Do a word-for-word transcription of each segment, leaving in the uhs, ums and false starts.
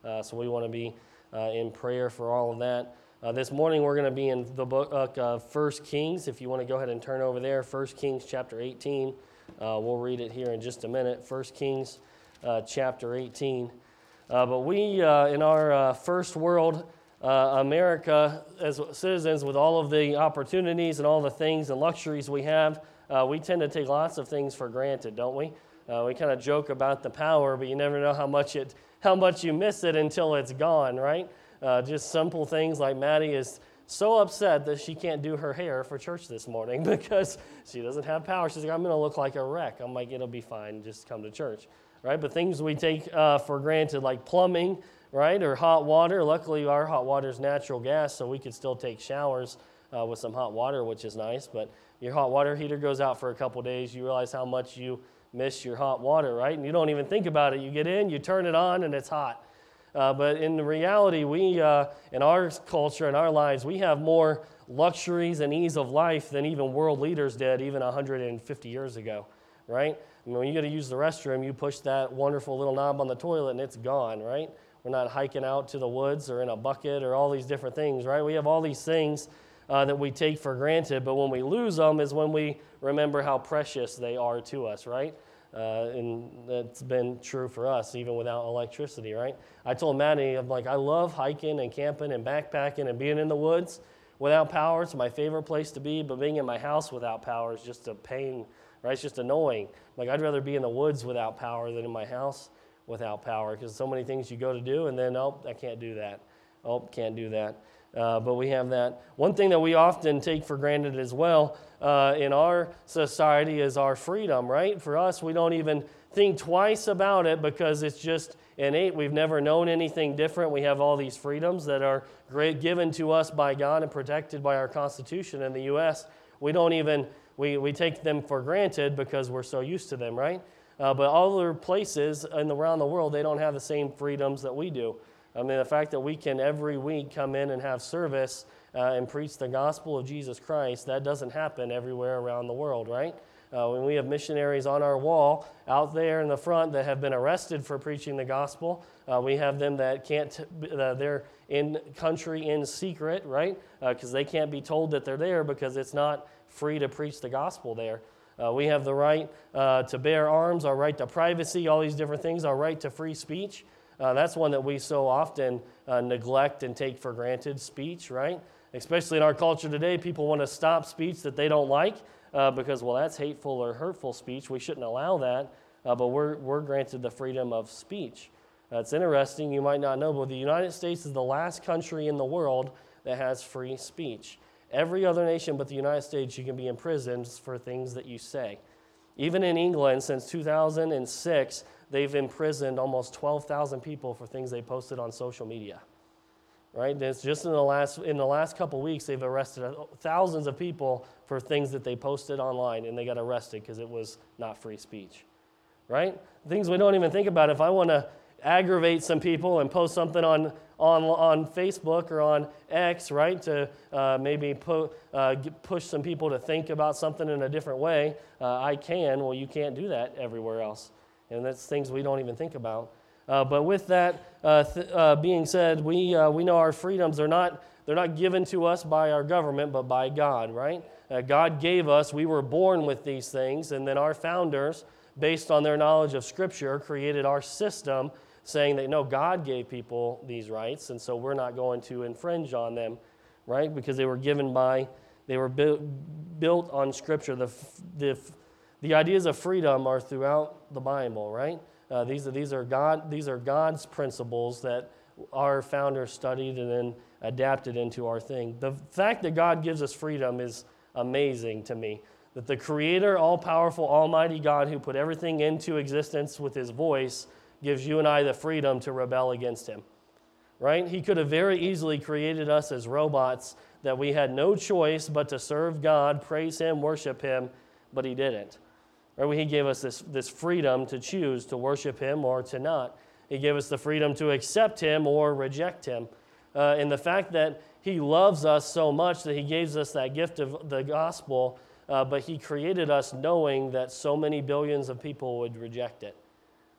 Uh, so we want to be uh, in prayer for all of that. Uh, this morning we're going to be in the book of uh, First Kings. If you want to go ahead and turn over there, First Kings chapter eighteen. Uh, we'll read it here in just a minute. First Kings uh, chapter eighteen. Uh, but we, uh, in our uh, first world, uh, America, as citizens with all of the opportunities and all the things and luxuries we have, uh, we tend to take lots of things for granted, don't we? Uh, we kind of joke about the power, but you never know how much it, how much you miss it until it's gone, right? Uh, just simple things like Maddie is so upset that she can't do her hair for church this morning because she doesn't have power. She's like, I'm going to look like a wreck. I'm like, it'll be fine. Just come to church, right? But things we take uh, for granted like plumbing, right, or hot water. Luckily, our hot water is natural gas, so we could still take showers uh, with some hot water, which is nice. But your hot water heater goes out for a couple days. You realize how much you miss your hot water, right? And you don't even think about it. You get in, you turn it on, and it's hot. Uh, but in reality, we, uh, in our culture, in our lives, we have more luxuries and ease of life than even world leaders did even one hundred fifty years ago, right? I mean, when you go to use the restroom, you push that wonderful little knob on the toilet and it's gone, right? We're not hiking out to the woods or in a bucket or all these different things, right? We have all these things uh, that we take for granted, but when we lose them is when we remember how precious they are to us, right? Uh, and that's been true for us, even without electricity, right? I told Maddie, I'm like, I love hiking and camping and backpacking and being in the woods without power. It's my favorite place to be, but being in my house without power is just a pain, right? It's just annoying. Like, I'd rather be in the woods without power than in my house without power because so many things you go to do, and then, oh, I can't do that. Oh, can't do that. Uh, but we have that. One thing that we often take for granted as well uh, in our society is our freedom, right? For us, we don't even think twice about it because it's just innate. We've never known anything different. We have all these freedoms that are great, given to us by God and protected by our Constitution in the U S. We don't even, we, we take them for granted because we're so used to them, right? Uh, but other places and around the world, they don't have the same freedoms that we do. I mean, the fact that we can every week come in and have service uh, and preach the gospel of Jesus Christ, that doesn't happen everywhere around the world, right? Uh, when we have missionaries on our wall out there in the front that have been arrested for preaching the gospel, uh, we have them that can't, uh, they're in country in secret, right? Because uh, they can't be told that they're there because it's not free to preach the gospel there. Uh, we have the right uh, to bear arms, our right to privacy, all these different things, our right to free speech. Uh, that's one that we so often uh, neglect and take for granted, speech, right? Especially in our culture today, people want to stop speech that they don't like uh, because, well, that's hateful or hurtful speech. We shouldn't allow that, uh, but we're, we're granted the freedom of speech. Uh, it's interesting, you might not know, but the United States is the last country in the world that has free speech. Every other nation but the United States, you can be imprisoned for things that you say. Even in England, since two thousand six, they've imprisoned almost twelve thousand people for things they posted on social media, right? And it's just in the last in the last couple weeks, they've arrested thousands of people for things that they posted online, and they got arrested because it was not free speech, right? Things we don't even think about. If I want to aggravate some people and post something on on on Facebook or on X, right, to uh, maybe pu- uh, push some people to think about something in a different way, uh, I can. Well, you can't do that everywhere else. And that's things we don't even think about. Uh, but with that uh, th- uh, being said, we uh, we know our freedoms are not they're not given to us by our government, but by God, right? Uh, God gave us. We were born with these things, and then our founders, based on their knowledge of Scripture, created our system, saying that no, God gave people these rights, and so we're not going to infringe on them, right? Because they were given by, they were bu- built on Scripture. The the The ideas of freedom are throughout the Bible, right? Uh, these are these are God these are God's principles that our founders studied and then adapted into our thing. The fact that God gives us freedom is amazing to me. That the Creator, all-powerful, almighty God who put everything into existence with His voice gives you and I the freedom to rebel against Him, right? He could have very easily created us as robots that we had no choice but to serve God, praise Him, worship Him, but He didn't. Right? He gave us this, this freedom to choose to worship Him or to not. He gave us the freedom to accept Him or reject Him. Uh, and the fact that He loves us so much that He gives us that gift of the gospel, uh, but He created us knowing that so many billions of people would reject it.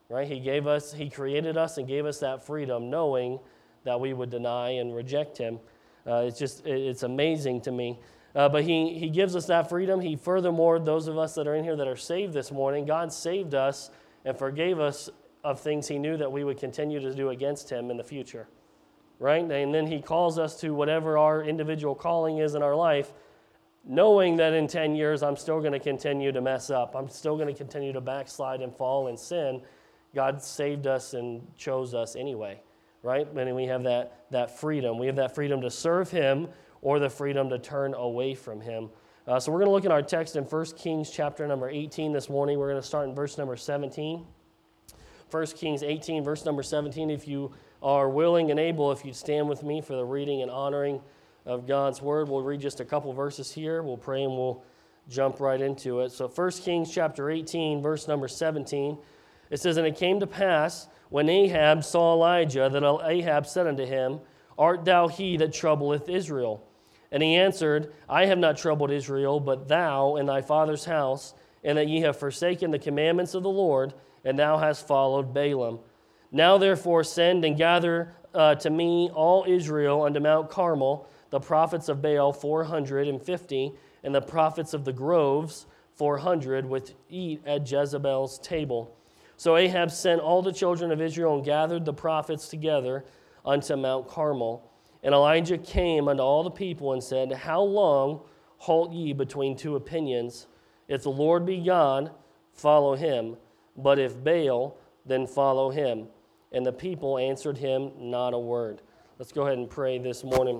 right? He gave us, he created us and gave us that freedom, knowing that we would deny and reject him. Uh, it's just, it's amazing to me. Uh, but he, he gives us that freedom. He furthermore, those of us that are in here that are saved this morning, God saved us and forgave us of things he knew that we would continue to do against him in the future, right? And then he calls us to whatever our individual calling is in our life, knowing that in ten years I'm still going to continue to mess up. I'm still going to continue to backslide and fall and sin. God saved us and chose us anyway, right? And we have that, that freedom. We have that freedom to serve him or the freedom to turn away from him. Uh, so we're going to look at our text in First Kings chapter number eighteen this morning. We're going to start in verse number seventeen. First Kings eighteen, verse number seventeen. If you are willing and able, if you'd stand with me for the reading and honoring of God's word. We'll read just a couple verses here. We'll pray and we'll jump right into it. So First Kings chapter eighteen, verse number seventeen. It says, "And it came to pass, when Ahab saw Elijah, that Ahab said unto him, Art thou he that troubleth Israel? And he answered, I have not troubled Israel, but thou and thy father's house, and that ye have forsaken the commandments of the Lord, and thou hast followed Balaam. Now therefore send and gather uh, to me all Israel unto Mount Carmel, the prophets of Baal four hundred and fifty, and the prophets of the groves four hundred, which eat at Jezebel's table. So Ahab sent all the children of Israel and gathered the prophets together unto Mount Carmel. And Elijah came unto all the people and said, How long halt ye between two opinions? If the Lord be God, follow him. But if Baal, then follow him. And the people answered him not a word." Let's go ahead and pray this morning.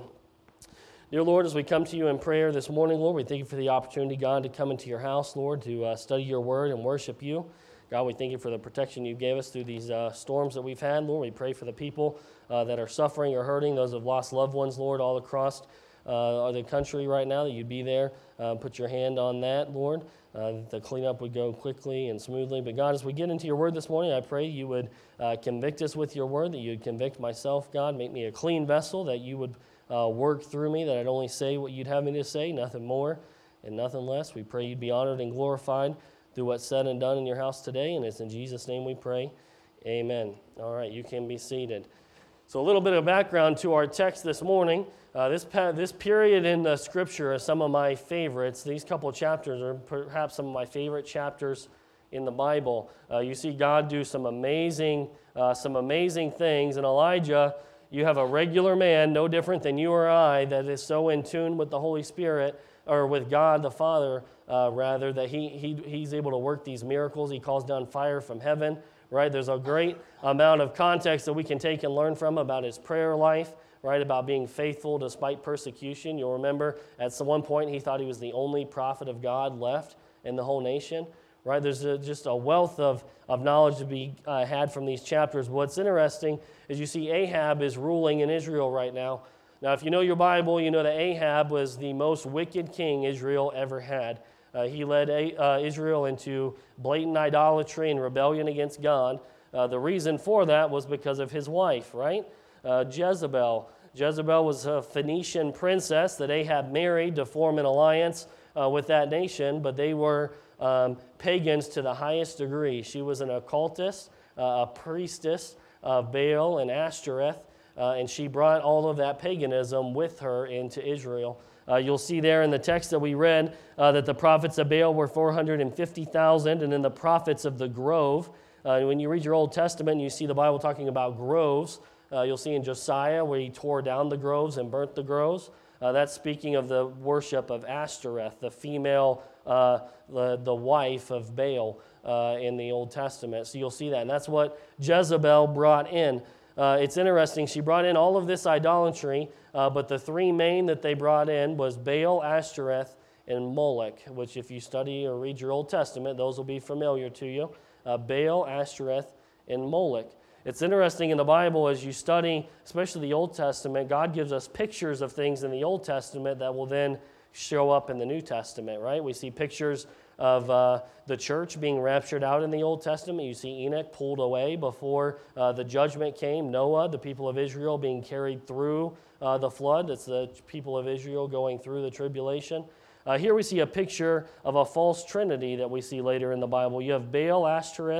Dear Lord, as we come to you in prayer this morning, Lord, we thank you for the opportunity, God, to come into your house, Lord, to uh, study your word and worship you. God, we thank you for the protection you gave us through these uh, storms that we've had, Lord. We pray for the people uh, that are suffering or hurting, those who have lost loved ones, Lord, all across uh, the country right now, that you'd be there. Uh, put your hand on that, Lord. Uh, the cleanup would go quickly and smoothly. But God, as we get into your word this morning, I pray you would uh, convict us with your word, that you would convict myself, God. Make me a clean vessel, that you would uh, work through me, that I'd only say what you'd have me to say, nothing more and nothing less. We pray you'd be honored and glorified through what's said and done in your house today, and it's in Jesus' name we pray. Amen. All right, you can be seated. So a little bit of background to our text this morning. Uh, this pa- this period in the Scripture is some of my favorites. These couple of chapters are perhaps some of my favorite chapters in the Bible. Uh, you see God do some amazing, uh, some amazing things. And Elijah, you have a regular man, no different than you or I, that is so in tune with the Holy Spirit, or with God the Father, uh, rather, that he, he he's able to work these miracles. He calls down fire from heaven, right? There's a great amount of context that we can take and learn from about his prayer life, right, about being faithful despite persecution. You'll remember at one point he thought he was the only prophet of God left in the whole nation, right? There's a, just a wealth of, of knowledge to be uh, had from these chapters. What's interesting is you see Ahab is ruling in Israel right now. Now, if you know your Bible, you know that Ahab was the most wicked king Israel ever had. Uh, he led a, uh, Israel into blatant idolatry and rebellion against God. Uh, the reason for that was because of his wife, right? Uh, Jezebel. Jezebel was a Phoenician princess that Ahab married to form an alliance uh, with that nation, but they were um, pagans to the highest degree. She was an occultist, uh, a priestess of Baal and Ashtoreth, uh, and she brought all of that paganism with her into Israel. Uh, you'll see there in the text that we read uh, that the prophets of Baal were four hundred fifty thousand, and then the prophets of the grove. Uh, when you read your Old Testament and you see the Bible talking about groves, uh, you'll see in Josiah where he tore down the groves and burnt the groves. Uh, that's speaking of the worship of Ashtoreth, the female, uh, the, the wife of Baal uh, in the Old Testament. So you'll see that. And that's what Jezebel brought in. Uh, it's interesting. She brought in all of this idolatry, uh, but the three main that they brought in was Baal, Ashtoreth, and Moloch, which if you study or read your Old Testament, those will be familiar to you. Uh, Baal, Ashtoreth, and Moloch. It's interesting in the Bible as you study, especially the Old Testament, God gives us pictures of things in the Old Testament that will then show up in the New Testament, right? We see pictures of uh, the church being raptured out in the Old Testament. You see Enoch pulled away before uh, the judgment came. Noah, the people of Israel, being carried through uh, the flood. It's the people of Israel going through the tribulation. Uh, here we see a picture of a false trinity that we see later in the Bible. You have Baal, Ashtoreth,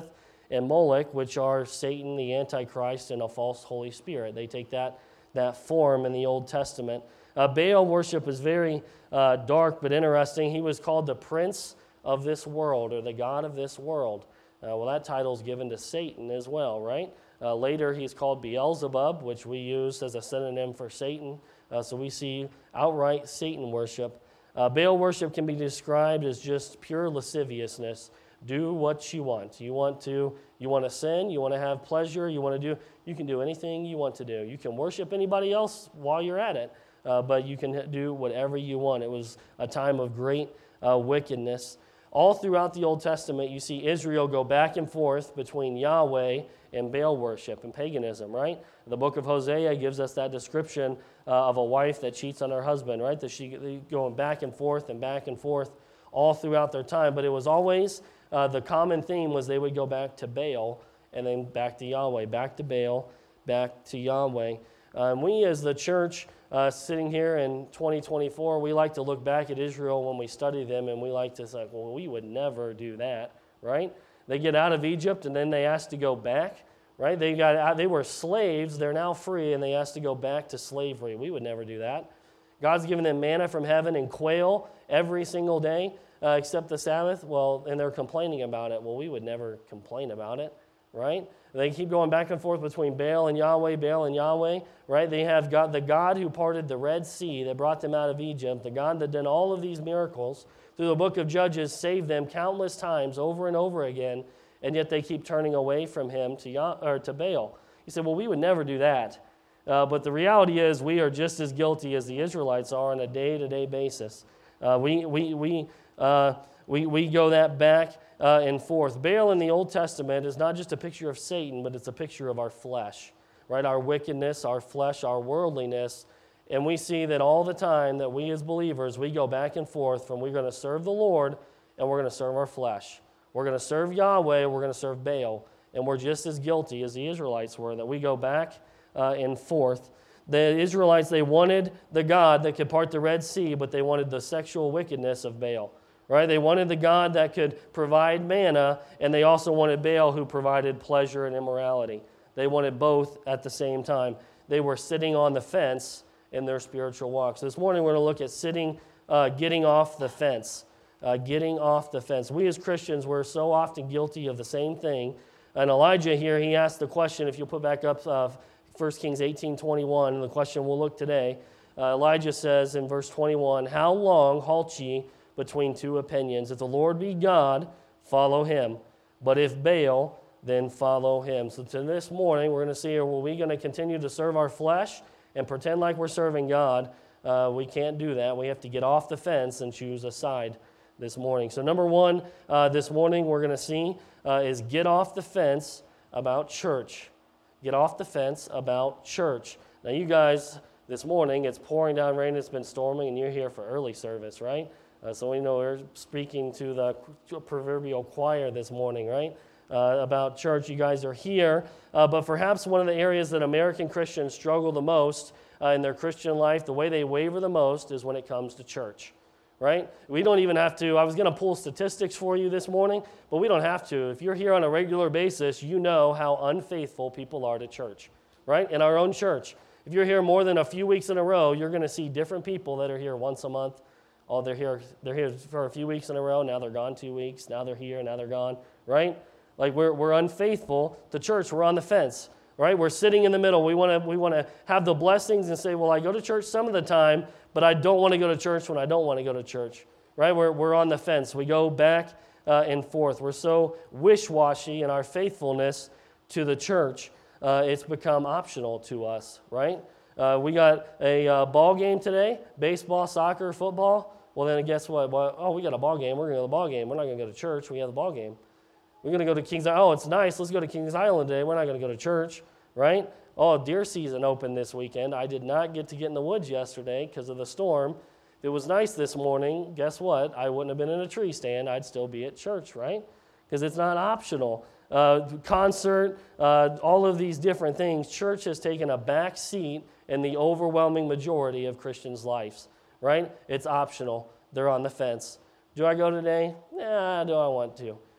and Moloch, which are Satan, the Antichrist, and a false Holy Spirit. They take that, that form in the Old Testament. Uh, Baal worship is very uh, dark but interesting. He was called the prince of this world, or the god of this world. Uh, well, that title is given to Satan as well, right? Uh, later, he's called Beelzebub, which we use as a synonym for Satan. Uh, so we see outright Satan worship. Uh, Baal worship can be described as just pure lasciviousness. Do what you want. You want to, you want to sin, you want to have pleasure, you want to do, you can do anything you want to do. You can worship anybody else while you're at it, uh, but you can do whatever you want. It was a time of great uh, wickedness. All throughout the Old Testament, you see Israel go back and forth between Yahweh and Baal worship and paganism, right? The book of Hosea gives us that description uh, of a wife that cheats on her husband, right? That she going back and forth and back and forth all throughout their time. But it was always, uh, the common theme was they would go back to Baal and then back to Yahweh, back to Baal, back to Yahweh. Um, we as the church uh, sitting here in twenty twenty-four, we like to look back at Israel when we study them, and we like to say, well, we would never do that, right? They get out of Egypt, and then they asked to go back, right? They got out, they were slaves, they're now free, and they asked to go back to slavery. We would never do that. God's given them manna from heaven and quail every single day, uh, except the Sabbath. Well, and they're complaining about it. Well, we would never complain about it, right? They keep going back and forth between Baal and Yahweh, Baal and Yahweh, right? They have God, the God who parted the Red Sea that brought them out of Egypt, the God that did all of these miracles through the book of Judges, saved them countless times over and over again, and yet they keep turning away from him to Yah, or to Baal. You said, well, we would never do that. Uh, but the reality is we are just as guilty as the Israelites are on a day-to-day basis. Uh, we, we, we, uh, we, we go that back uh, and forth. Baal in the Old Testament is not just a picture of Satan, but it's a picture of our flesh, right? Our wickedness, our flesh, our worldliness. And we see that all the time that we as believers, we go back and forth from we're going to serve the Lord and we're going to serve our flesh. We're going to serve Yahweh, we're going to serve Baal. And we're just as guilty as the Israelites were, that we go back uh, and forth. The Israelites, they wanted the God that could part the Red Sea, but they wanted the sexual wickedness of Baal. Right? They wanted the God that could provide manna, and they also wanted Baal who provided pleasure and immorality. They wanted both at the same time. They were sitting on the fence in their spiritual walks. This morning we're going to look at sitting, uh, getting off the fence. Uh, getting off the fence. We as Christians, we're so often guilty of the same thing. And Elijah here, he asked the question, if you'll put back up uh, First Kings eighteen twenty-one, and the question we'll look today. Uh, Elijah says in verse twenty-one, how long halt ye between two opinions? If the Lord be God, follow him. But if Baal, then follow him. So to this morning, we're going to see, are we going to continue to serve our flesh and pretend like we're serving God? Uh, we can't do that. We have to get off the fence and choose a side this morning. So number one, uh, this morning we're going to see uh, is get off the fence about church. Get off the fence about church. Now you guys, this morning, it's pouring down rain, it's been storming, and you're here for early service, right? Uh, so we know we're speaking to the proverbial choir this morning, right? Uh, about church. You guys are here, uh, but perhaps one of the areas that American Christians struggle the most uh, in their Christian life, the way they waver the most is when it comes to church, right? We don't even have to, I was going to pull statistics for you this morning, but we don't have to. If you're here on a regular basis, you know how unfaithful people are to church, right? In our own church. If you're here more than a few weeks in a row, you're going to see different people that are here once a month. Oh, they're here, they're here for a few weeks in a row, now they're gone two weeks, now they're here, now they're gone, right? Like we're we're unfaithful to church, we're on the fence, right? We're sitting in the middle. We want to we want to have the blessings and say, well, I go to church some of the time, but I don't want to go to church when I don't want to go to church, right? We're we're on the fence. We go back uh, and forth. We're so wish-washy in our faithfulness to the church. Uh, it's become optional to us, right? Uh, we got a uh, ball game today, baseball, soccer, football. Well, then guess what? Well, oh, we got a ball game. We're going to go to the ball game. We're not going to go to church. We have the ball game. We're going to go to Kings Island. Oh, it's nice. Let's go to Kings Island today. We're not going to go to church, right? Oh, deer season opened this weekend. I did not get to get in the woods yesterday because of the storm. If it was nice this morning, guess what? I wouldn't have been in a tree stand. I'd still be at church, right? Because it's not optional. Uh, concert, uh, all of these different things. Church has taken a back seat in the overwhelming majority of Christians' lives, right? It's optional. They're on the fence. Do I go today? Nah, do I want to?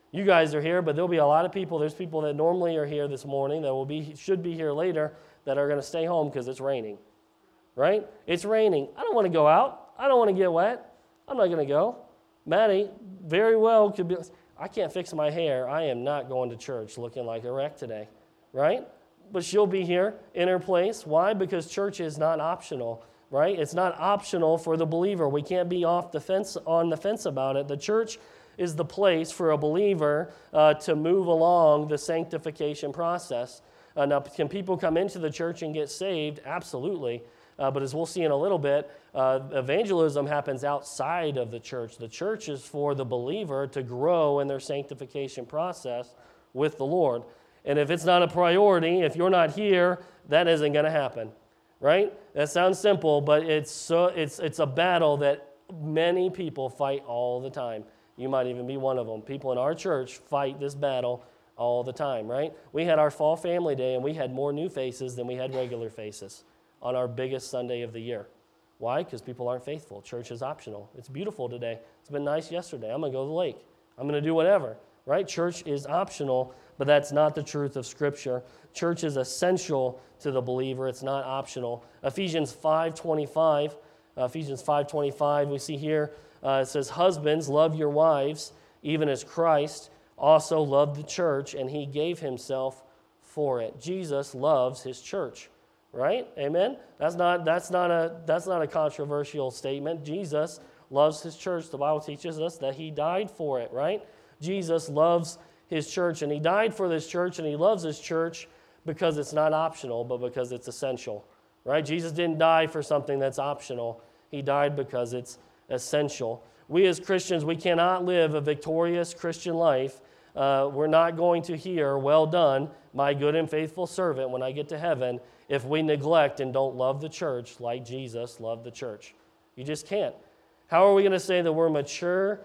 You guys are here, but there'll be a lot of people. There's people that normally are here this morning that will be should be here later that are going to stay home because it's raining, right? It's raining. I don't want to go out. I don't want to get wet. I'm not going to go. Maddie very well could be, I can't fix my hair. I am not going to church looking like a wreck today, right? But she'll be here in her place. Why? Because church is not optional, right? It's not optional for the believer. We can't be off the fence on the fence about it. The church is the place for a believer uh, to move along the sanctification process. Uh, now, can people come into the church and get saved? Absolutely. Uh, but as we'll see in a little bit, uh, evangelism happens outside of the church. The church is for the believer to grow in their sanctification process with the Lord. And if it's not a priority, if you're not here, that isn't going to happen, right? That sounds simple, but it's so it's it's a battle that many people fight all the time. You might even be one of them. People in our church fight this battle all the time, right? We had our fall family day, and we had more new faces than we had regular faces on our biggest Sunday of the year. Why? Because people aren't faithful. Church is optional. It's beautiful today. It's been nice yesterday. I'm going to go to the lake. I'm going to do whatever, right? Church is optional, but that's not the truth of Scripture. Church is essential to the believer. It's not optional. Ephesians five twenty-five, uh, Ephesians five twenty-five, we see here, Uh, it says, husbands, love your wives, even as Christ also loved the church, and he gave himself for it. Jesus loves his church, right? Amen? That's not, that's not a, that's not a controversial statement. Jesus loves his church. The Bible teaches us that he died for it, right? Jesus loves his church, and he died for this church, and he loves his church because it's not optional, but because it's essential, right? Jesus didn't die for something that's optional. He died because it's essential. We as Christians, we cannot live a victorious Christian life. Uh, we're not going to hear, well done, my good and faithful servant, when I get to heaven, if we neglect and don't love the church like Jesus loved the church. You just can't. How are we going to say that we're mature,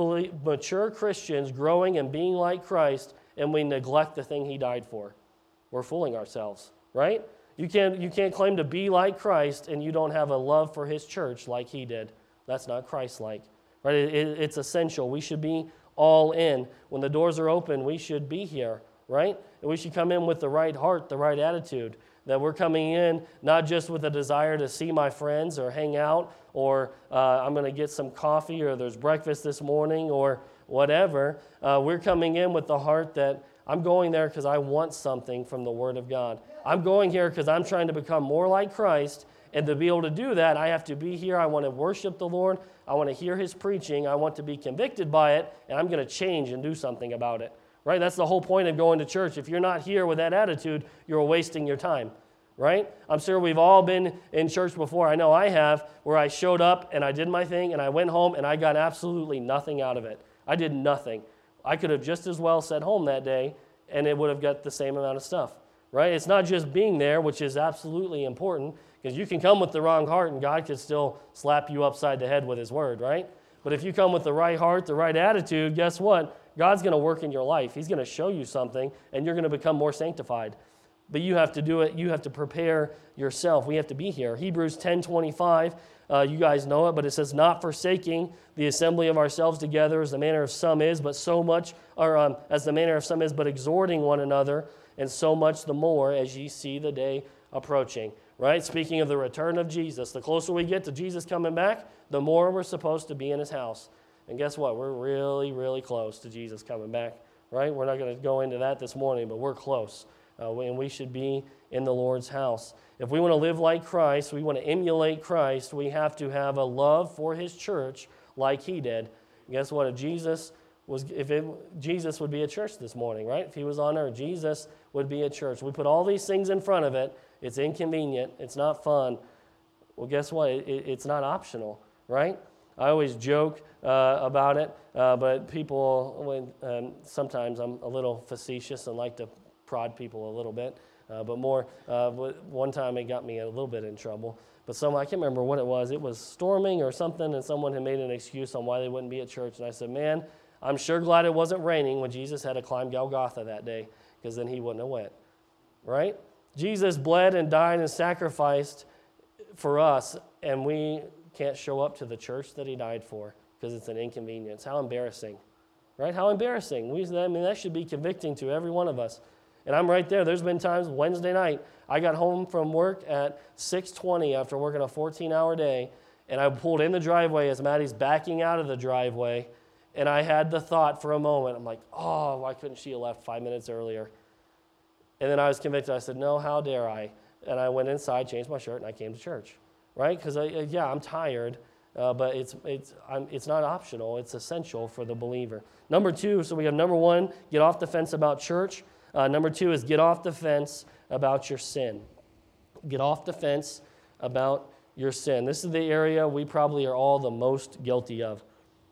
mature Christians growing and being like Christ, and we neglect the thing he died for? We're fooling ourselves, right? You can't, you can't claim to be like Christ and you don't have a love for his church like he did. That's not Christ-like, right? It, it, it's essential. We should be all in. When the doors are open, we should be here, right? And we should come in with the right heart, the right attitude, that we're coming in not just with a desire to see my friends or hang out or uh, I'm going to get some coffee or there's breakfast this morning or whatever. Uh, we're coming in with the heart that I'm going there because I want something from the Word of God. I'm going here because I'm trying to become more like Christ. And to be able to do that, I have to be here. I want to worship the Lord. I want to hear his preaching. I want to be convicted by it, and I'm going to change and do something about it, right? That's the whole point of going to church. If you're not here with that attitude, you're wasting your time, right? I'm sure we've all been in church before. I know I have, where I showed up, and I did my thing, and I went home, and I got absolutely nothing out of it. I did nothing. I could have just as well sat home that day, and it would have got the same amount of stuff, right? It's not just being there, which is absolutely important, because you can come with the wrong heart and God could still slap you upside the head with his word, right? But if you come with the right heart, the right attitude, guess what? God's going to work in your life. He's going to show you something and you're going to become more sanctified. But you have to do it. You have to prepare yourself. We have to be here. Hebrews ten twenty-five, uh, you guys know it, but it says, not forsaking the assembly of ourselves together as the manner of some is, but so much, or um, as the manner of some is, but exhorting one another, and so much the more as ye see the day approaching. Right? Speaking of the return of Jesus, the closer we get to Jesus coming back, the more we're supposed to be in his house. And guess what? We're really, really close to Jesus coming back, right? We're not going to go into that this morning, but we're close. Uh, and we should be in the Lord's house. If we want to live like Christ, we want to emulate Christ, we have to have a love for his church like he did. And guess what? If Jesus was, if it, Jesus would be a church this morning, right? If he was on earth, Jesus would be a church. We put all these things in front of it. It's inconvenient. It's not fun. Well, guess what? It, it, it's not optional, right? I always joke uh, about it, uh, but people, when um, sometimes I'm a little facetious and like to prod people a little bit, uh, but more, uh, one time it got me a little bit in trouble. But some, I can't remember what it was. It was storming or something, and someone had made an excuse on why they wouldn't be at church. And I said, man, I'm sure glad it wasn't raining when Jesus had to climb Golgotha that day, because then he wouldn't have went, right? Jesus bled and died and sacrificed for us, and we can't show up to the church that he died for because it's an inconvenience. How embarrassing, right? How embarrassing. We, I mean, that should be convicting to every one of us. And I'm right there. There's been times, Wednesday night, I got home from work at six twenty after working a fourteen-hour day, and I pulled in the driveway as Maddie's backing out of the driveway, and I had the thought for a moment, I'm like, oh, why couldn't she have left five minutes earlier? And then I was convicted. I said, no, how dare I? And I went inside, changed my shirt, and I came to church, right? Because, yeah, I'm tired, uh, but it's it's I'm, it's not optional. It's essential for the believer. Number two, so we have number one, get off the fence about church. Uh, number two is get off the fence about your sin. Get off the fence about your sin. This is the area we probably are all the most guilty of.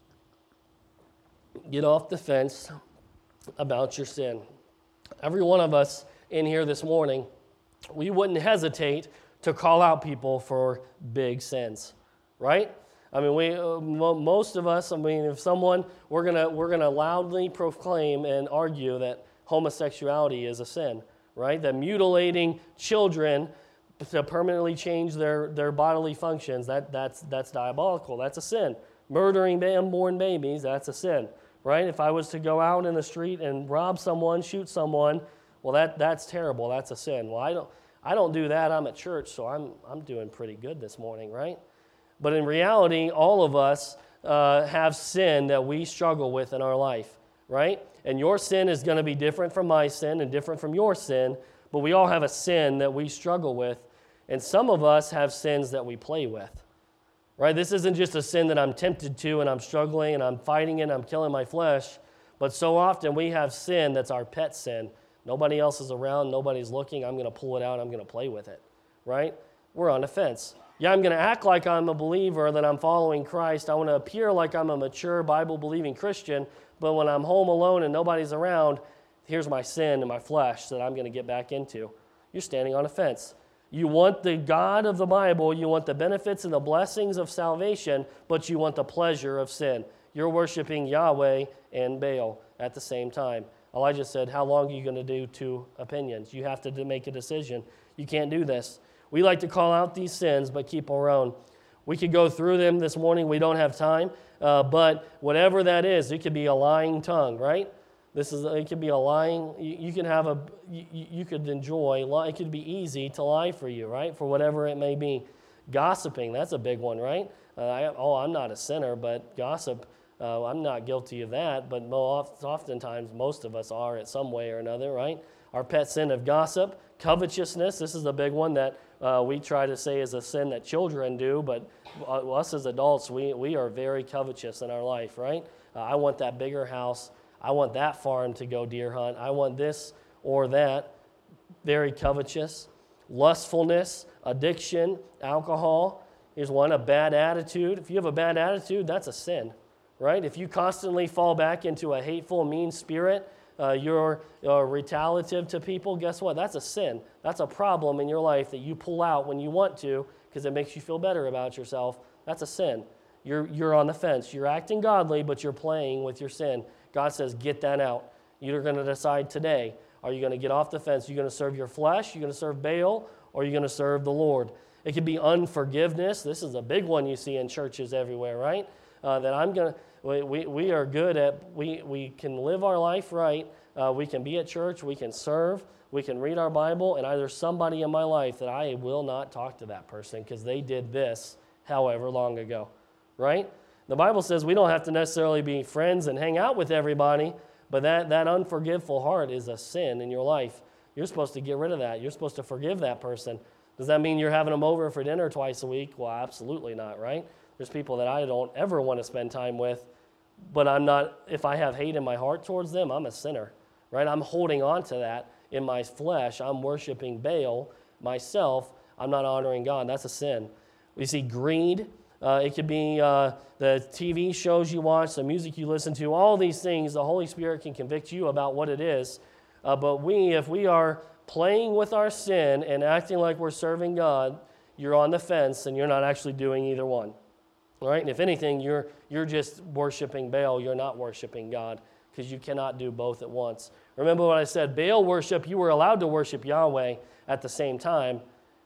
Get off the fence about your sin. Every one of us in here this morning, we wouldn't hesitate to call out people for big sins, right? I mean, we uh, mo- most of us. I mean, if someone we're gonna we're gonna loudly proclaim and argue that homosexuality is a sin, right? That mutilating children to permanently change their, their bodily functions, that that's that's diabolical. That's a sin. Murdering unborn babies, that's a sin, right? If I was to go out in the street and rob someone, shoot someone, well, that that's terrible. That's a sin. Well, I don't I don't do that. I'm at church, so I'm I'm doing pretty good this morning, right? But in reality, all of us uh, have sin that we struggle with in our life, right? And your sin is going to be different from my sin and different from your sin, but we all have a sin that we struggle with. And some of us have sins that we play with, right? This isn't just a sin that I'm tempted to and I'm struggling and I'm fighting it and I'm killing my flesh, but so often we have sin that's our pet sin. Nobody else is around, nobody's looking, I'm going to pull it out, I'm going to play with it, right? We're on the fence. Yeah, I'm going to act like I'm a believer, that I'm following Christ. I want to appear like I'm a mature, Bible-believing Christian, but when I'm home alone and nobody's around, here's my sin and my flesh that I'm going to get back into. You're standing on a fence. You want the God of the Bible, you want the benefits and the blessings of salvation, but you want the pleasure of sin. You're worshiping Yahweh and Baal at the same time. Elijah said, how long are you going to do two opinions? You have to make a decision. You can't do this. We like to call out these sins, but keep our own. We could go through them this morning. We don't have time. Uh, but whatever that is, it could be a lying tongue, right? This is it could be a lying. You, you can have a. You, you could enjoy. It could be easy to lie for you, right? For whatever it may be. Gossiping, that's a big one, right? Uh, I, oh, I'm not a sinner, but gossip, uh, I'm not guilty of that. But oftentimes, most of us are at some way or another, right? Our pet sin of gossip, covetousness. This is a big one that uh, we try to say is a sin that children do, but uh, us as adults, we we are very covetous in our life, right? Uh, I want that bigger house. I want that farm to go deer hunt. I want this or that. Very covetous. Lustfulness, addiction, alcohol. Here's one, a bad attitude. If you have a bad attitude, that's a sin, right? If you constantly fall back into a hateful, mean spirit, uh, you're uh, retaliative to people, guess what? That's a sin. That's a problem in your life that you pull out when you want to because it makes you feel better about yourself. That's a sin. You're, you're on the fence. You're acting godly, but you're playing with your sin. God says, get that out. You're going to decide today. Are you going to get off the fence? Are you going to serve your flesh? Are you going to serve Baal? Or are you going to serve the Lord? It could be unforgiveness. This is a big one you see in churches everywhere, right? Uh, that I'm going to, we, we, we are good at, we, we can live our life right. Uh, we can be at church. We can serve. We can read our Bible. And there's somebody in my life that I will not talk to that person because they did this however long ago, right? The Bible says we don't have to necessarily be friends and hang out with everybody, but that, that unforgiveful heart is a sin in your life. You're supposed to get rid of that. You're supposed to forgive that person. Does that mean you're having them over for dinner twice a week? Well, absolutely not, right? There's people that I don't ever want to spend time with, but I'm not, if I have hate in my heart towards them, I'm a sinner, right? I'm holding on to that in my flesh. I'm worshiping Baal myself. I'm not honoring God. That's a sin. We see greed. Uh, it could be uh, the T V shows you watch, the music you listen to, all these things. The Holy Spirit can convict you about what it is. Uh, but we, if we are playing with our sin and acting like we're serving God, you're on the fence and you're not actually doing either one. All right? And if anything, you're you're just worshiping Baal. You're not worshiping God because you cannot do both at once. Remember what I said, Baal worship, you were allowed to worship Yahweh at the same time.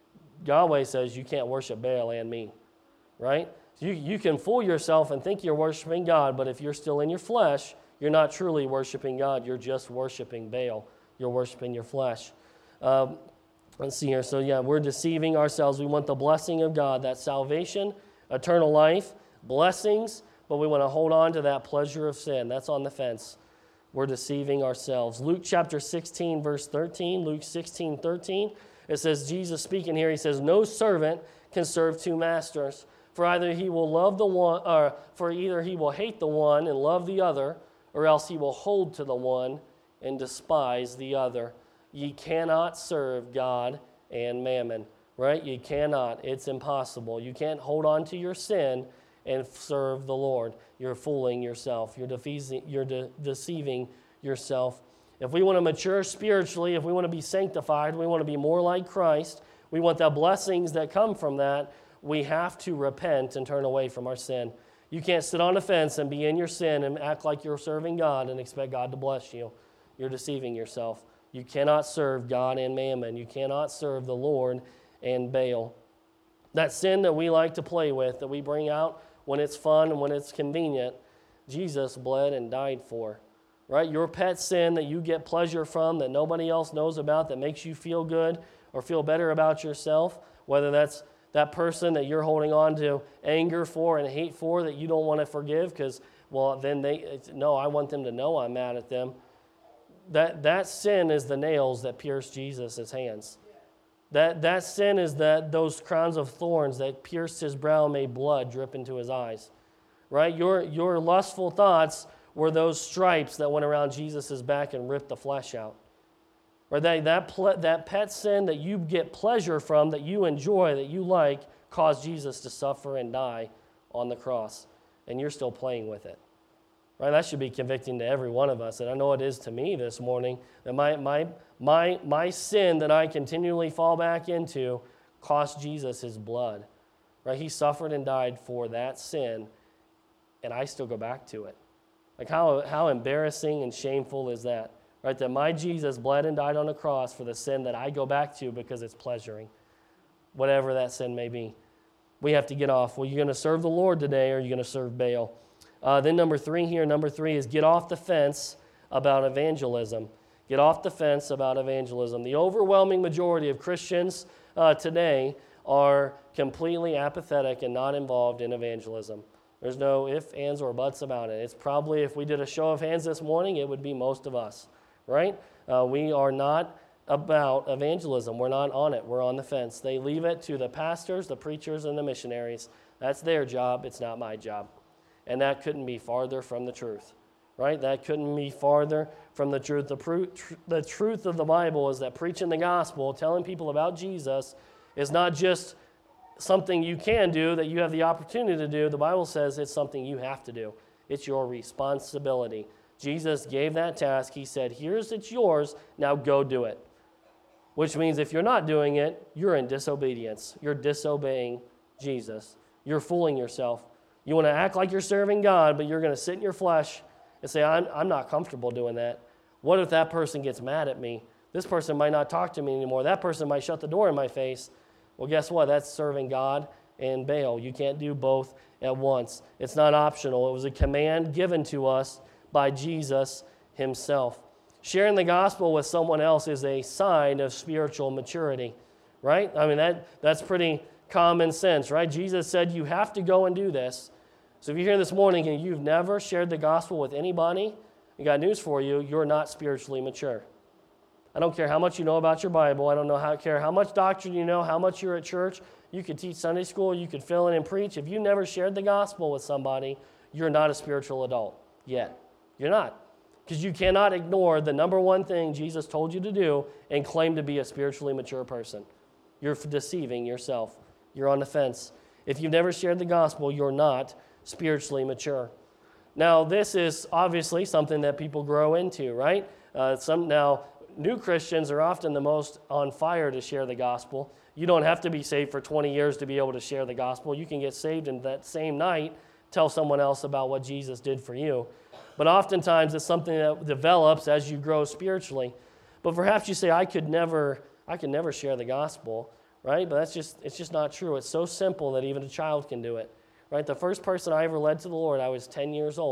Yahweh says you can't worship Baal and me. Right? You, you can fool yourself and think you're worshiping God, but if you're still in your flesh, you're not truly worshiping God. You're just worshiping Baal. You're worshiping your flesh. Um, let's see here. So yeah, we're deceiving ourselves. We want the blessing of God, that salvation, eternal life, blessings, but we want to hold on to that pleasure of sin. That's on the fence. We're deceiving ourselves. Luke chapter sixteen, verse thirteen. Luke sixteen, thirteen. It says, Jesus speaking here, he says, no servant can serve two masters. For either he will love the one, or for either he will hate the one and love the other, or else he will hold to the one and despise the other. Ye cannot serve God and mammon, right? You cannot. It's impossible. You can't hold on to your sin and serve the Lord. You're fooling yourself. You're, defeasing, you're de- deceiving yourself. If we want to mature spiritually, if we want to be sanctified, we want to be more like Christ, we want the blessings that come from that, we have to repent and turn away from our sin. You can't sit on the fence and be in your sin and act like you're serving God and expect God to bless you. You're deceiving yourself. You cannot serve God and mammon. You cannot serve the Lord and Baal. That sin that we like to play with, that we bring out when it's fun and when it's convenient, Jesus bled and died for. Right? Your pet sin that you get pleasure from, that nobody else knows about, that makes you feel good or feel better about yourself, whether that's that person that you're holding on to anger for and hate for that you don't want to forgive because, well, then they, no, I want them to know I'm mad at them. That that sin is the nails that pierce Jesus' hands. That that sin is that those crowns of thorns that pierced his brow and made blood drip into his eyes. Right? Your, your lustful thoughts were those stripes that went around Jesus' back and ripped the flesh out. Or that, that, ple- that pet sin that you get pleasure from, that you enjoy, that you like, caused Jesus to suffer and die on the cross. And you're still playing with it. Right? That should be convicting to every one of us. And I know it is to me this morning, that my, my, my, my sin that I continually fall back into cost Jesus his blood. Right? He suffered and died for that sin, and I still go back to it. Like how, how embarrassing and shameful is that? Right, that my Jesus bled and died on the cross for the sin that I go back to because it's pleasuring, whatever that sin may be. We have to get off. Well, you're going to serve the Lord today, or you're going to serve Baal. Uh, then number three here, number three is get off the fence about evangelism. Get off the fence about evangelism. The overwhelming majority of Christians uh, today are completely apathetic and not involved in evangelism. There's no ifs, ands, or buts about it. It's probably, if we did a show of hands this morning, it would be most of us. Right? Uh, we are not about evangelism. We're not on it. We're on the fence. They leave it to the pastors, the preachers, and the missionaries. That's their job. It's not my job. And that couldn't be farther from the truth. Right? That couldn't be farther from the truth. The, pr- tr- the truth of the Bible is that preaching the gospel, telling people about Jesus, is not just something you can do, that you have the opportunity to do. The Bible says it's something you have to do. It's your responsibility. Jesus gave that task. He said, here's, it's yours, now go do it. Which means if you're not doing it, you're in disobedience. You're disobeying Jesus. You're fooling yourself. You want to act like you're serving God, but you're going to sit in your flesh and say, I'm, I'm not comfortable doing that. What if that person gets mad at me? This person might not talk to me anymore. That person might shut the door in my face. Well, guess what? That's serving God and Baal. You can't do both at once. It's not optional. It was a command given to us by Jesus himself. Sharing the gospel with someone else is a sign of spiritual maturity, right? I mean, that that's pretty common sense, right? Jesus said you have to go and do this. So if you're here this morning and you've never shared the gospel with anybody, I got news for you, you're not spiritually mature. I don't care how much you know about your Bible. I don't know how care how much doctrine you know, how much you're at church. You could teach Sunday school, you could fill in and preach. If you never shared the gospel with somebody, you're not a spiritual adult yet. You're not. Because you cannot ignore the number one thing Jesus told you to do and claim to be a spiritually mature person. You're deceiving yourself. You're on the fence. If you've never shared the gospel, you're not spiritually mature. Now, this is obviously something that people grow into, right? Uh, some now, new Christians are often the most on fire to share the gospel. You don't have to be saved for twenty years to be able to share the gospel. You can get saved in that same night, tell someone else about what Jesus did for you. But oftentimes it's something that develops as you grow spiritually. But perhaps you say, I could never, I could never share the gospel, right? But that's just, it's just not true. It's so simple that even a child can do it, right? The first person I ever led to the Lord, I was ten years old,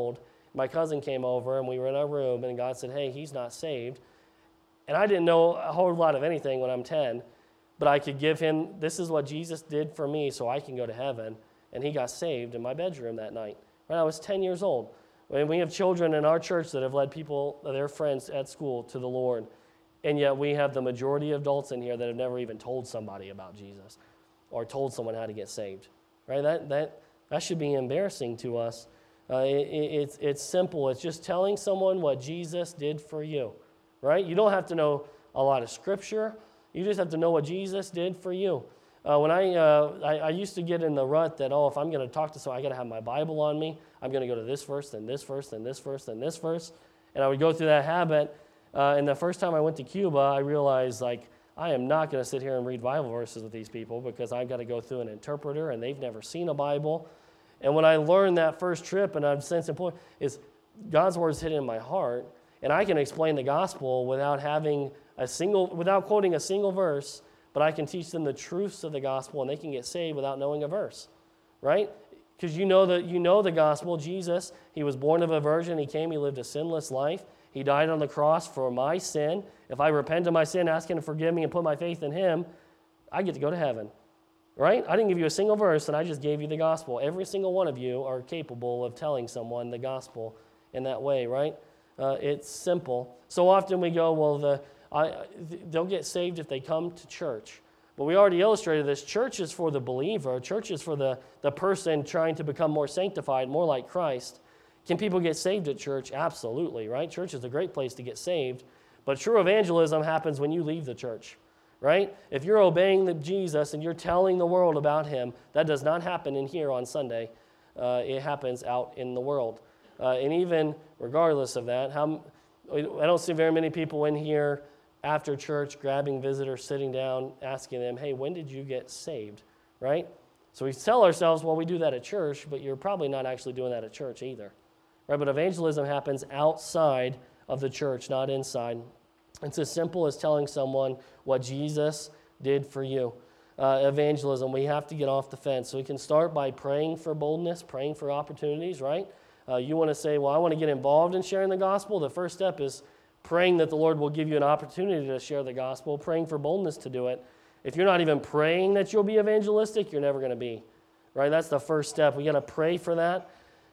My cousin came over, and we were in our room, and God said, hey, he's not saved. And I didn't know a whole lot of anything when I'm ten, but I could give him, this is what Jesus did for me so I can go to heaven. And he got saved in my bedroom that night. When I was ten years old. When we have children in our church that have led people, their friends at school, to the Lord, and yet we have the majority of adults in here that have never even told somebody about Jesus or told someone how to get saved. Right? That that that should be embarrassing to us. Uh, it, it's it's simple. It's just telling someone what Jesus did for you. Right? You don't have to know a lot of scripture. You just have to know what Jesus did for you. Uh, when I, uh, I I used to get in the rut that, oh, if I'm going to talk to someone, I got to have my Bible on me. I'm going to go to this verse, then this verse, then this verse, then this verse. And I would go through that habit. Uh, and the first time I went to Cuba, I realized, like, I am not going to sit here and read Bible verses with these people because I've got to go through an interpreter, and they've never seen a Bible. And when I learned that first trip, and I've since employed, is God's word's hidden in my heart, and I can explain the gospel without having a single, without quoting a single verse, but I can teach them the truths of the gospel, and they can get saved without knowing a verse, right? Because you know the you know the gospel. Jesus, he was born of a virgin. He came. He lived a sinless life. He died on the cross for my sin. If I repent of my sin, ask him to forgive me, and put my faith in him, I get to go to heaven, right? I didn't give you a single verse, and I just gave you the gospel. Every single one of you are capable of telling someone the gospel in that way, right? Uh, it's simple. So often we go, well, the I, they'll get saved if they come to church. But we already illustrated this. Church is for the believer. Church is for the, the person trying to become more sanctified, more like Christ. Can people get saved at church? Absolutely, right? Church is a great place to get saved. But true evangelism happens when you leave the church, right? If you're obeying the Jesus and you're telling the world about him, that does not happen in here on Sunday. Uh, it happens out in the world. Uh, and even regardless of that, how, I don't see very many people in here after church, grabbing visitors, sitting down, asking them, hey, when did you get saved, right? So we tell ourselves, well, we do that at church, but you're probably not actually doing that at church either, right? But evangelism happens outside of the church, not inside. It's as simple as telling someone what Jesus did for you. Uh, evangelism, we have to get off the fence. So we can start by praying for boldness, praying for opportunities, right? Uh, you want to say, well, I want to get involved in sharing the gospel. The first step is praying that the Lord will give you an opportunity to share the gospel, praying for boldness to do it. If you're not even praying that you'll be evangelistic, you're never going to be, right? That's the first step. We got to pray for that.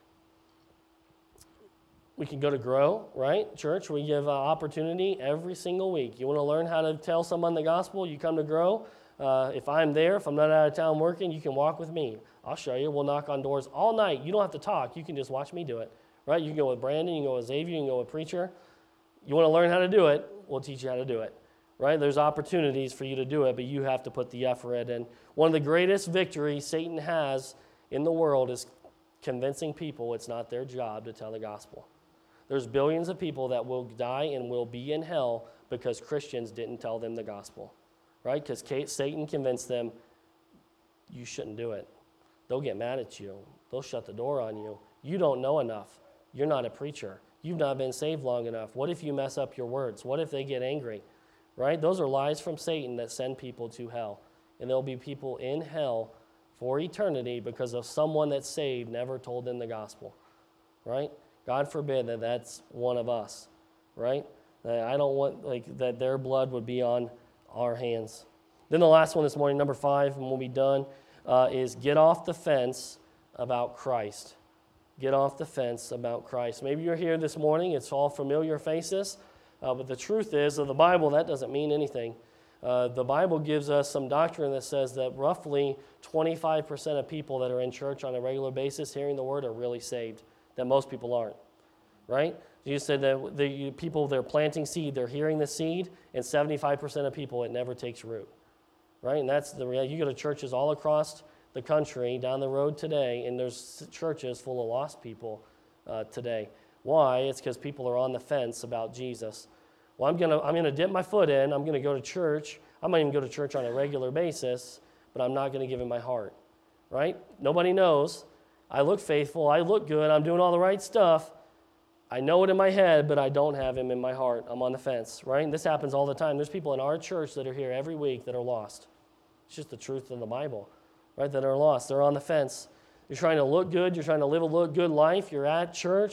We can go to Grow, right? Church, we give uh, opportunity every single week. You want to learn how to tell someone the gospel, you come to Grow. Uh, if I'm there, if I'm not out of town working, you can walk with me. I'll show you. We'll knock on doors all night. You don't have to talk. You can just watch me do it, right? You can go with Brandon. You can go with Xavier. You can go with Preacher. You want to learn how to do it, we'll teach you how to do it, right? There's opportunities for you to do it, but you have to put the effort in. One of the greatest victories Satan has in the world is convincing people it's not their job to tell the gospel. There's billions of people that will die and will be in hell because Christians didn't tell them the gospel, right? Because Satan convinced them you shouldn't do it. They'll get mad at you. They'll shut the door on you. You don't know enough. You're not a preacher. You've not been saved long enough. What if you mess up your words? What if they get angry, right? Those are lies from Satan that send people to hell. And there'll be people in hell for eternity because of someone that's saved never told them the gospel, right? God forbid that that's one of us, right? I don't want like that their blood would be on our hands. Then the last one this morning, number five, and we'll be done, uh, is get off the fence about Christ. Get off the fence about Christ. Maybe you're here this morning, it's all familiar faces, uh, but the truth is, of the Bible, that doesn't mean anything. Uh, the Bible gives us some doctrine that says that roughly twenty-five percent of people that are in church on a regular basis hearing the word are really saved, that most people aren't, right? Jesus said that the people, they're planting seed, they're hearing the seed, and seventy-five percent of people, it never takes root, right? And that's the reality. You go to churches all across the country, down the road today, and there's churches full of lost people uh, today. Why? It's because people are on the fence about Jesus. Well, I'm gonna I'm gonna dip my foot in. I'm gonna go to church. I might even go to church on a regular basis, but I'm not gonna give him my heart, right? Nobody knows. I look faithful. I look good. I'm doing all the right stuff. I know it in my head, but I don't have him in my heart. I'm on the fence, right? And this happens all the time. There's people in our church that are here every week that are lost. It's just the truth of the Bible. Right, that are lost. They're on the fence. You're trying to look good. You're trying to live a look good life. You're at church.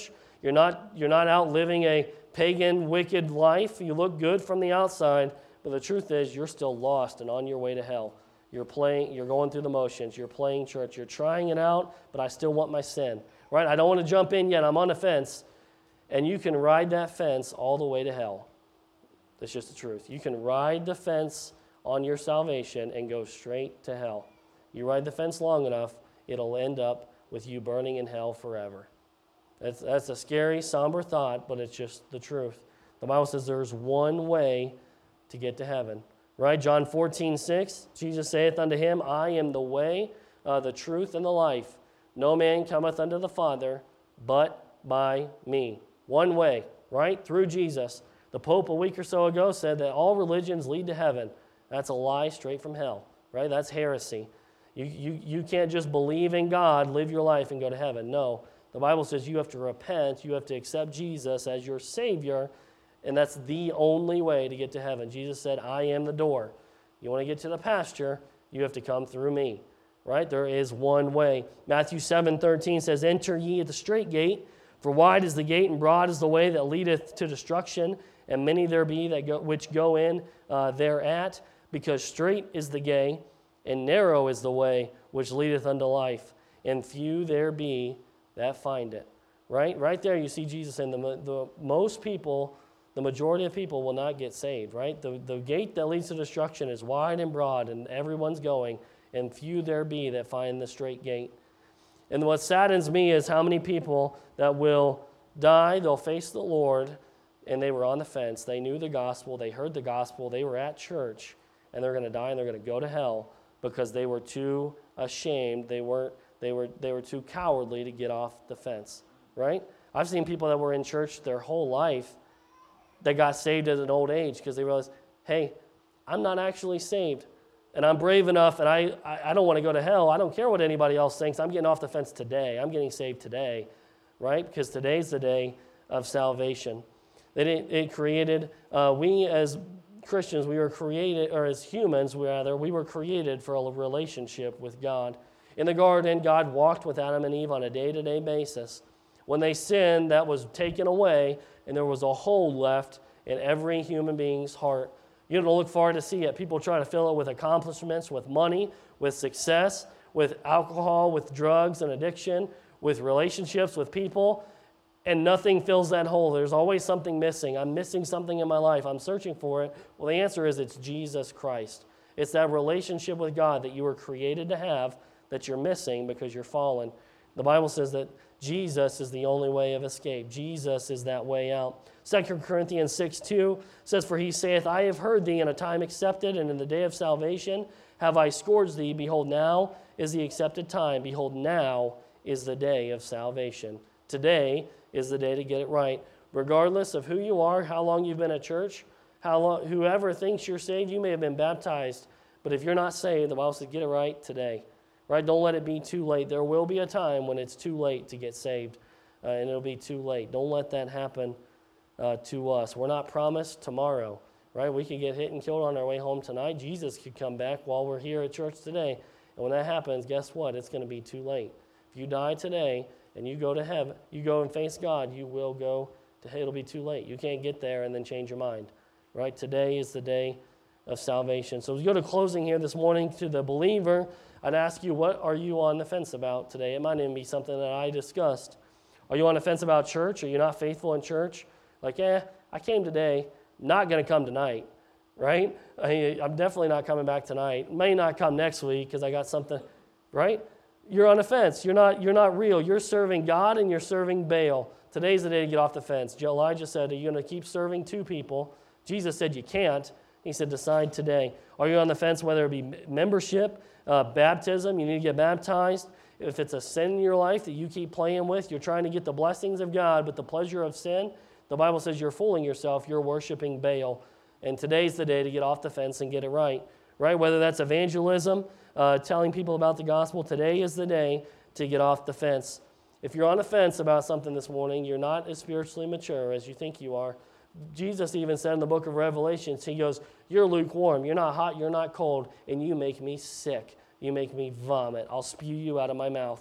You're not, you're not out living a pagan, wicked life. You look good from the outside, but the truth is you're still lost and on your way to hell. You're playing, you're going through the motions. You're playing church. You're trying it out, but I still want my sin. Right? I don't want to jump in yet. I'm on the fence. And you can ride that fence all the way to hell. That's just the truth. You can ride the fence on your salvation and go straight to hell. You ride the fence long enough, it'll end up with you burning in hell forever. That's, that's a scary, somber thought, but it's just the truth. The Bible says there's one way to get to heaven. Right? John fourteen six, Jesus saith unto him, I am the way, uh, the truth, and the life. No man cometh unto the Father but by me. One way, right? Through Jesus. The Pope a week or so ago said that all religions lead to heaven. That's a lie straight from hell, right? That's heresy. You, you, you can't just believe in God, live your life, and go to heaven. No. The Bible says you have to repent, you have to accept Jesus as your Savior, and that's the only way to get to heaven. Jesus said, I am the door. You want to get to the pasture, you have to come through me, right? There is one way. Matthew seven thirteen says, enter ye at the straight gate, for wide is the gate and broad is the way that leadeth to destruction, and many there be that go, which go in uh, thereat, because straight is the gate, and narrow is the way which leadeth unto life, and few there be that find it. Right? Right there you see Jesus saying the, the most people, the majority of people will not get saved. Right? The, the gate that leads to destruction is wide and broad, and everyone's going, and few there be that find the straight gate. And what saddens me is how many people that will die, they'll face the Lord, and they were on the fence. They knew the gospel, they heard the gospel, they were at church, and they're going to die and they're going to go to hell because they were too ashamed, they weren't They were they were too cowardly to get off the fence, right? I've seen people that were in church their whole life that got saved at an old age because they realized, hey, I'm not actually saved, and I'm brave enough, and I, I, I don't want to go to hell. I don't care what anybody else thinks. I'm getting off the fence today. I'm getting saved today, right? Because today's the day of salvation. It, it created, uh, we as Christians, we were created, or as humans, rather, we were created for a relationship with God. In the garden, God walked with Adam and Eve on a day-to-day basis. When they sinned, that was taken away, and there was a hole left in every human being's heart. You don't look forward to see it. People try to fill it with accomplishments, with money, with success, with alcohol, with drugs and addiction, with relationships, with people, and nothing fills that hole. There's always something missing. I'm missing something in my life. I'm searching for it. Well, the answer is it's Jesus Christ. It's that relationship with God that you were created to have that you're missing because you're fallen. The Bible says that Jesus is the only way of escape. Jesus is that way out. Second Corinthians six two says, for he saith, I have heard thee in a time accepted, and in the day of salvation have I scourged thee. Behold, now is the accepted time. Behold, now is the day of salvation. Today is the day to get it right. Regardless of who you are, how long you've been at church, how long, whoever thinks you're saved, you may have been baptized. But if you're not saved, the Bible says, get it right today. Right? Don't let it be too late. There will be a time when it's too late to get saved, uh, and it'll be too late. Don't let that happen uh, to us. We're not promised tomorrow, right? We could get hit and killed on our way home tonight. Jesus could come back while we're here at church today. And when that happens, guess what? It's going to be too late. If you die today and you go to heaven, you go and face God, you will go to hell. It'll be too late. You can't get there and then change your mind, right? Today is the day of salvation. So we go to closing here this morning. To the believer, I'd ask you, what are you on the fence about today? It might even be something that I discussed. Are you on the fence about church? Are you not faithful in church? Like, eh, I came today, not going to come tonight, right? I, I'm definitely not coming back tonight. May not come next week because I got something, right? You're on the fence. You're not, you're not real. You're serving God and you're serving Baal. Today's the day to get off the fence. Elijah said, are you going to keep serving two people? Jesus said you can't. He said, decide today. Are you on the fence whether it be membership, uh, baptism, you need to get baptized? If it's a sin in your life that you keep playing with, you're trying to get the blessings of God, but the pleasure of sin, the Bible says you're fooling yourself, you're worshiping Baal. And today's the day to get off the fence and get it right. Right? Whether that's evangelism, uh, telling people about the gospel, today is the day to get off the fence. If you're on the fence about something this morning, you're not as spiritually mature as you think you are. Jesus even said in the book of Revelations, he goes, you're lukewarm, you're not hot, you're not cold, and you make me sick. You make me vomit. I'll spew you out of my mouth.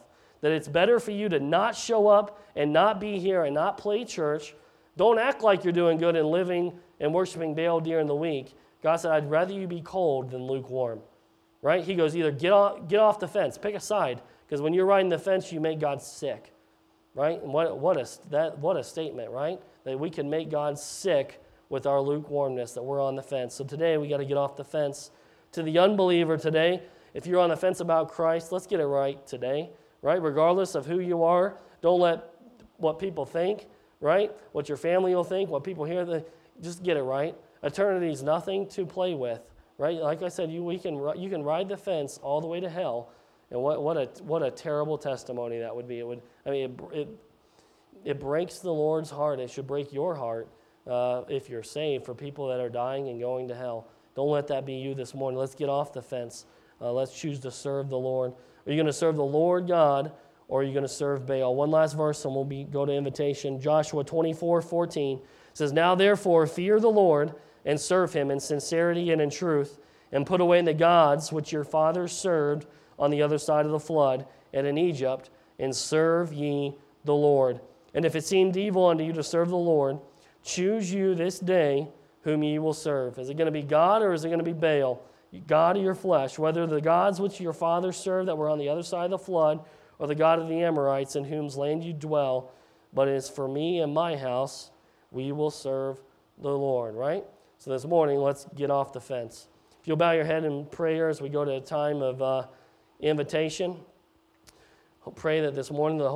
that it's better for you to not show up and not be here and not play church. Don't act like you're doing good and living and worshiping Baal during the week. God said, I'd rather you be cold than lukewarm. Right? He goes, either get off, get off the fence, pick a side, because when you're riding the fence, you make God sick. Right? And what, what, a, that, what a statement, right? That we can make God sick with our lukewarmness, that we're on the fence. So today, we got to get off the fence. To the unbeliever today, if you're on the fence about Christ, let's get it right today. Right? Regardless of who you are, don't let what people think, right? What your family will think, what people hear, the, just get it right. Eternity is nothing to play with, right? Like I said, you we can you can ride the fence all the way to hell, and what what a what a terrible testimony that would be. It would I mean it it, it breaks the Lord's heart. It should break your heart uh, if you're saved, for people that are dying and going to hell. Don't let that be you this morning. Let's get off the fence. Uh, let's choose to serve the Lord. Are you going to serve the Lord God, or are you going to serve Baal? One last verse, and we'll be, go to invitation. Joshua twenty-four fourteen says, Now therefore fear the Lord, and serve him in sincerity and in truth, and put away the gods which your fathers served on the other side of the flood and in Egypt, and serve ye the Lord. And if it seemed evil unto you to serve the Lord, choose you this day whom ye will serve. Is it going to be God, or is it going to be Baal? God of your flesh, whether the gods which your fathers served that were on the other side of the flood, or the God of the Amorites in whose land you dwell. But as for me and my house, we will serve the Lord, right? So this morning, let's get off the fence. If you'll bow your head in prayer as we go to a time of uh, invitation, I'll pray that this morning the